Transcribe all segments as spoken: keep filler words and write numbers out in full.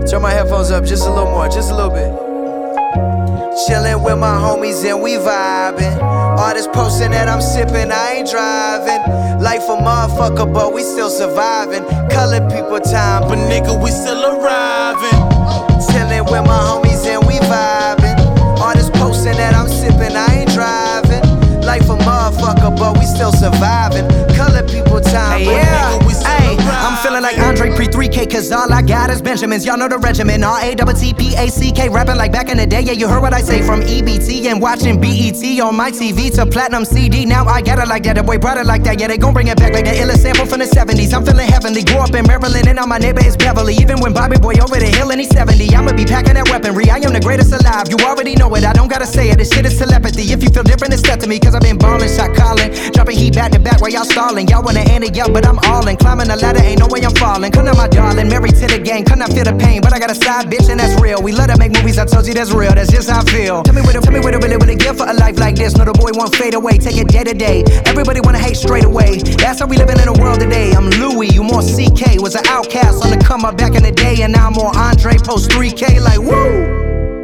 Turn my headphones up just a little more, just a little bit. Chillin' with my homies and we vibin'. All this posting that I'm sippin', I ain't driving. Life a motherfucker, but we still surviving. Colored people time, but nigga, we still arriving. Chillin' with my homies and we vibin'. All this posting that I'm sippin', I ain't driving. Life a motherfucker, but we still surviving. Colored people time, hey, but yeah. nigga, we still hey, arriving. I'm feeling like Andre pre three K, cause all I got is Benjamins. Y'all know the regimen, R A T T P A C K. Rapping like back in the day, yeah, you heard what I say. From E B T and watching B E T on my T V to platinum C D. Now I got it like that, the boy brought it like that. Yeah, they gon' bring it back like that illest sample from the seventies. I'm feeling heavenly, grew up in Maryland and now my neighbor is Beverly. Even when Bobby Boy over the hill and he's seventy, I'ma be packing that weaponry. I am the greatest alive, you already know it, I don't gotta say it. This shit is telepathy, if you feel different, it's step to me. Cause I've been ballin', shot calling, dropping heat back to back while y'all stalling. Y'all wanna end it up, but I'm all in. Climbing the ladder, ain't no way I'm falling. Come on my darling, married to the gang, couldn't feel the pain. But I got a side bitch and that's real. We love to make movies, I told you that's real, that's just how I feel. Tell me what it, tell me what it really, really give for a life like this. No, the boy won't fade away, take it day to day. Everybody wanna hate straight away, that's how we living in the world today. I'm Louis, you more C K, was an outcast on the come up back in the day. And now I'm more Andre, post three K like woo.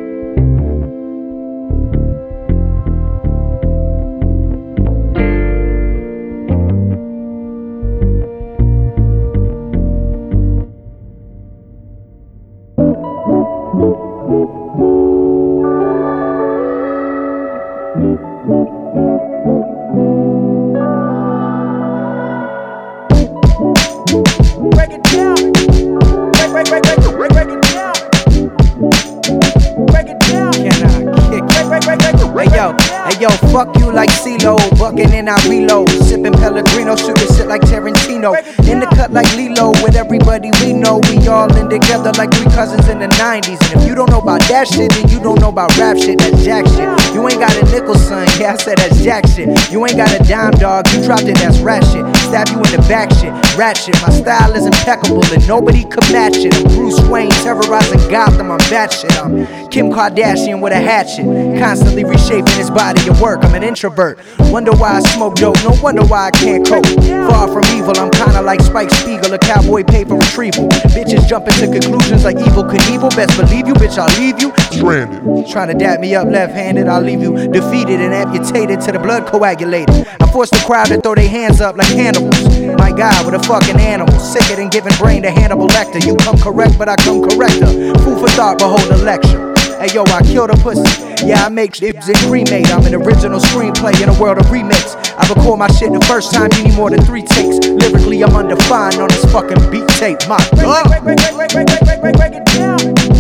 Break it down. Break, break, break, break, break, break it down. Break it down. Can I kick? Break, break, break, break, break. Hey yo, hey yo, fuck you like CeeLo. Bucking and I reload. Sipping Pellegrino, shooting shit like Tarantino. In the cut like Lilo, with everybody we know. We all in together like three cousins in the nineties. And if you don't know about that shit, then you don't know about rap shit, that's jack shit. You ain't got a nickel, son, yeah, I said that's jack shit. You ain't got a dime, dog, you dropped it, that's rat shit. Stab you in the back shit, rat shit. My style is impeccable and nobody could match it. I'm Bruce Wayne, terrorizing Gotham, I'm that shit. I'm Kim Kardashian with a hatchet, constantly reshaping his body at work. I'm an introvert, wonder why I smoke dope, no wonder why I can't cope. Far from evil, I'm kinda like Spike Spiegel, a cowboy paper retrieval. Bitches jumping to conclusions like Evel Knievel. Best believe you, bitch, I'll leave you stranded. Trying to dap me up left-handed, I'll leave you defeated and amputated to the blood coagulated. I force the crowd to throw their hands up like cannibals. My God, with a fucking animal, sicker than giving brain to Hannibal Lecter. You come correct, but I come corrector. Food for thought, but hold a lecture. Hey yo, I kill the pussy. Yeah, I make shit and cremate. I'm an original screenplay in a world of remix. I record my shit the first time, you need more than three takes. Lyrically, I'm undefined on this fucking beat tape. My God. Break, break, break, break, break, break, break, break, break it down.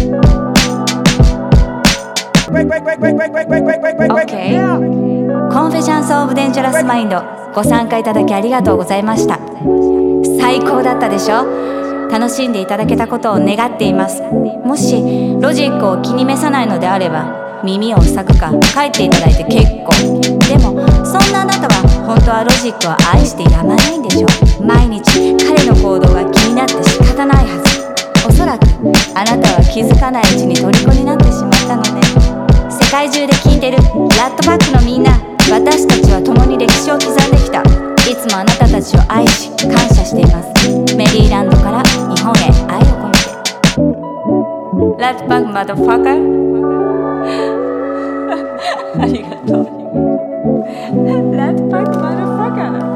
Break, break, break, break, break, break, break, break, break, break, break it down. Confessions of Dangerous Mind ご参加いただきありがとうございました。最高だったでしょ。楽しんでいただけたことを願っています。もしロジックを気に召さないのであれば耳を塞ぐか帰っていただいて結構。でもそんなあなたは本当はロジックを愛してやまないんでしょ。毎日彼の行動が気になって仕方ないはず。おそらくあなたは気づかないうちに虜になってしまったのね。世界中で聴いてるラットパックのみんな、私たちは共に歴史を刻んできた。いつもあなたたちを愛し感謝しています。メリーランドから日本へ愛を込めて。ラットパックマドファカーありがとう。ラットパックマドファカー